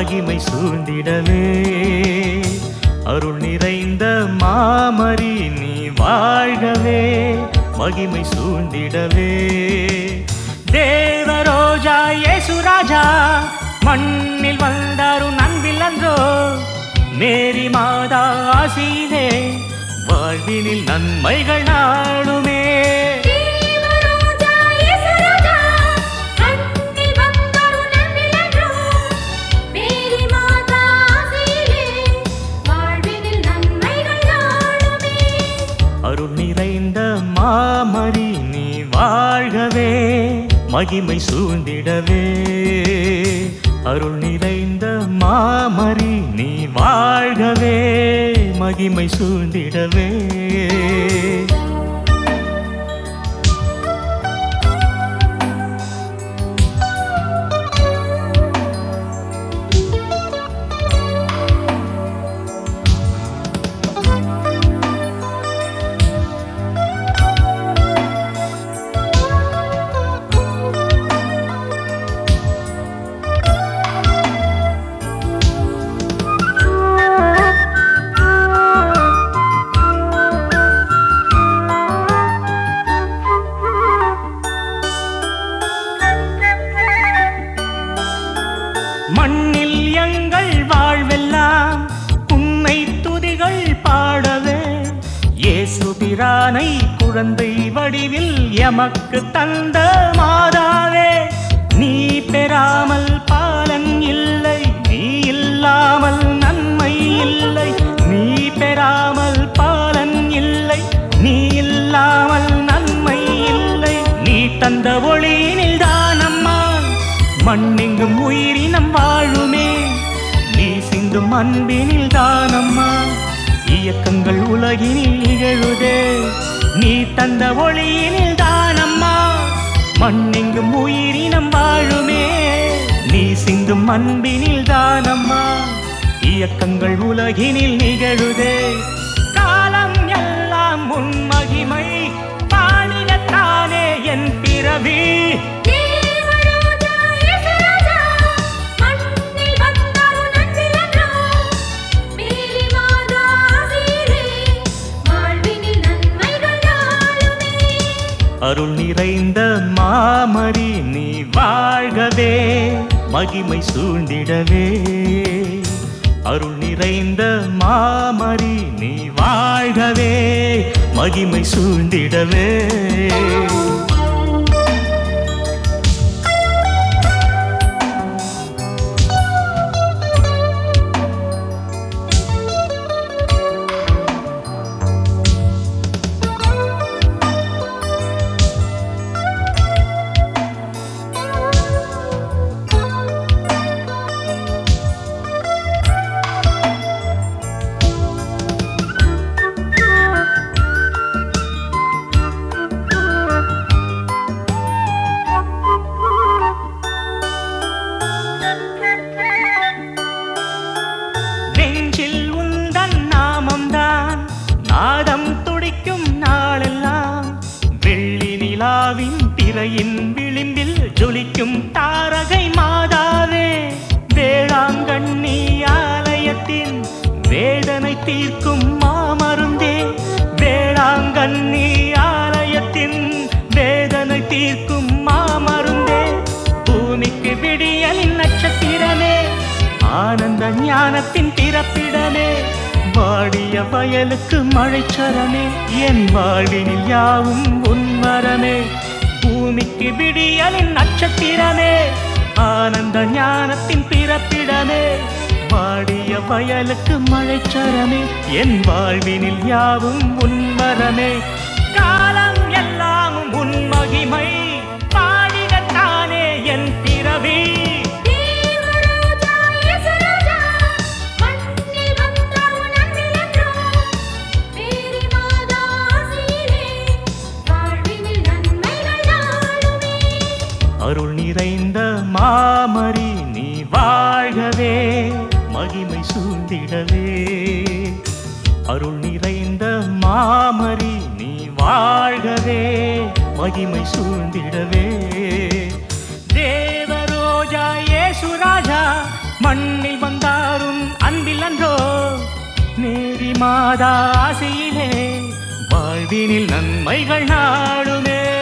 மகிமை சூழ்ந்திடவே. அருள் நிறைந்த மாமரி நீ வாழ்கவே, மகிமை சூழ்ந்திடவே. தேவரோஜா இயேசு ராஜா மண்ணில் வந்தாரும் அன்பில் அன்றோ, மேரி மாதா ஆசியிலே வாழ்வினில் நன்மைகள் நாடுமே. அருள் நிறைந்த மாமரி நீ வாழ்கவே, மகிமை சூழ்ந்திடவே. அருள் நிறைந்த மாமரி நீ வாழ்கவே, மகிமை சூழ்ந்திடவே. மண்ணில் எங்கள் வாழ்வெல்லாம் உன்னை துதிகள் பாடவே. இயேசு பிரானை குழந்தை வடிவில் எமக்கு தந்த மாதாவே, நீ பெறாமல் பாலன் இல்லை, நீ இல்லாமல் நன்மை இல்லை. நீ பெறாமல் பாலன் இல்லை, நீ இல்லாமல் நன்மை இல்லை. நீ தந்த ஒளியினில் தானம்மா மண்ணெங்கும் உயிரினம் வாழுமே. நீ சிந்தும் அன்பினில் தானம்மா இயக்கங்கள் உலகினில் நிகழுதே. நீ தந்த ஒளியினில் தானம்மா மண்ணெங்கும் உயிரினம் வாழுமே. நீ சிந்தும் அன்பினில் தானம்மா இயக்கங்கள் உலகினில் நிகழுதே. காலம் எல்லாம் உன் மகிமை பாடிடத்தானே என் பிறவி. அருள் நிறைந்த மாமரி நீ வாழ்கவே, மகிமை சூழ்ந்திடவே. அருள் நிறைந்த மாமரி நீ வாழ்கவே, மகிமை சூழ்ந்திடவே. நாதம் துடிக்கும் நாளெல்லாம் வெள்ளி நிலாவின் திரையின் விளிம்பில் ஜொலிக்கும் தாரகை மாதாவே. வேளாங்கண்ணி ஆலயத்தின் வேதனை தீர்க்கும் மாமருந்தே. வேளாங்கண்ணி ஆலயத்தின் வேதனை தீர்க்கும் மாமருந்தே. பூமிக்கு விடியலின் நட்சத்திரமே, ஆனந்த ஞானத்தின் பிறப்பிடமே. வாடிய வயலுக்கு மழைச்சரமே, என் வாழ்வினில் யாவும் உன்மரமே. பூமிக்கு விடியலின் நட்சத்திரமே, ஆனந்த ஞானத்தின் பிறப்பிடமே. வாடிய வயலுக்கு மழைச்சரமே, என் வாழ்வினில் யாவும் உன்மரமே. காலம் எல்லாமும் உன் மகிமை பாடிடத்தானே என் பிறவி. அருள் நிறைந்த மாமரி நீ வாழ்கவே, மகிமை சூழ்ந்திடவே. அருள் நிறைந்த மாமரி நீ வாழ்கவே, மகிமை சூழ்ந்திடவே. தேவரோஜா இயேசு ராஜா மண்ணில் வந்தாரும் அன்பில் அன்றோ மேரி மாதா ஆசையிலே வாழ்வினில் நன்மைகள் நாடுமே.